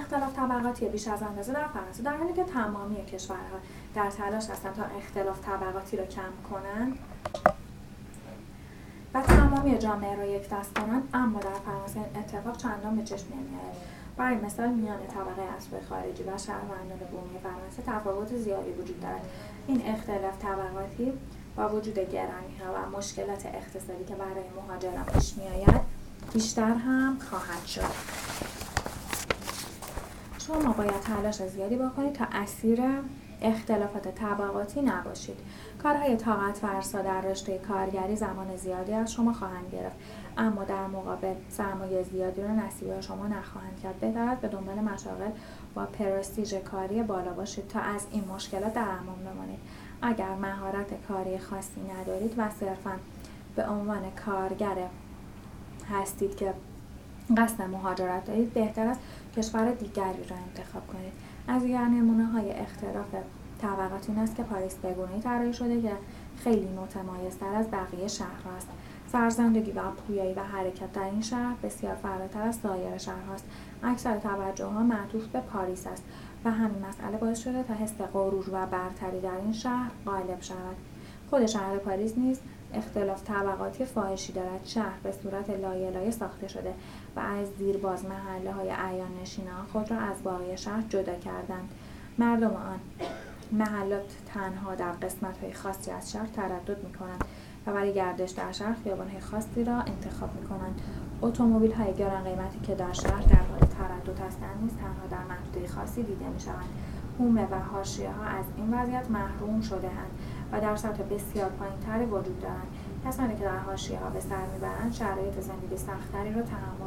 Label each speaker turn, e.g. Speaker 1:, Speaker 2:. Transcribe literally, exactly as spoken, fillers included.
Speaker 1: اختلاف طبقاتی بیش از اندازه در فرانسه، در حالی که تمامی کشورها در تلاش هستند تا اختلاف طبقاتی را کم کنند و تمامی جامعه را یک دست کنند، اما در فرانسه این اتفاق چندان به چشم نمی‌آید. برای مثال میان طبقه اصلی خارجی و شهروندان بومی فرانسه تفاوت زیادی وجود دارد. این اختلاف طبقاتی با وجود گرانی‌ها و مشکلات اقتصادی که برای مهاجران پیش می‌آید بیشتر هم خواهد شد. شما باید تلاش زیادی بکنید تا اسیر اختلافات طبقاتی نباشید. کارهای طاقت فرسا در رشته کارگری زمان زیادی از شما خواهند گرفت، اما در مقابل سرمایه زیادی را نصیب شما نخواهند کرد. بهتر است به دنبال مشاغل با پرستیژ کاری بالا باشید تا از این مشکلات در امان بمانید. اگر مهارت کاری خاصی ندارید و صرفاً به عنوان کارگر هستید که قصد مهاجرت دارید، بهتر است کشور دیگری را انتخاب کنید. از دیگر نمونه‌های اختلاف طبقاتی این است که پاریس به گونه‌ای طراحی شده که خیلی متمایزتر از بقیه شهرها است. سرزندگی و پویایی و حرکت در این شهر بسیار فراتر از سایر شهرهاست. اکثر توجه‌ها معطوف به پاریس است و همین مسئله باعث شده تا حس غرور و برتری در این شهر غالب شود. خود شهر پاریس نیز اختلاف طبقاتی فاحشی دارد. شهر به صورت لایه‌لایه ساخته شده و از دیرباز محله‌های عیان نشینان خود را از باقی شهر جدا کردند. مردم آن محلات تنها در قسمت‌های خاصی از شهر تردد می‌کنند و برای گردش در شهر خیابان‌های خاصی را انتخاب می‌کنند. اتومبیل‌های گران قیمتی که در شهر در حال تردد هستند نیز تنها در محدوده خاصی دیده می‌شوند. حومه و حاشیه‌ها از این وضعیت محروم شده‌اند و در سطح بسیار پایین‌تری وجود دارند. کسانی که در حاشیه‌ها به سر می‌برند شرایط زندگی سخت‌تری را تحمل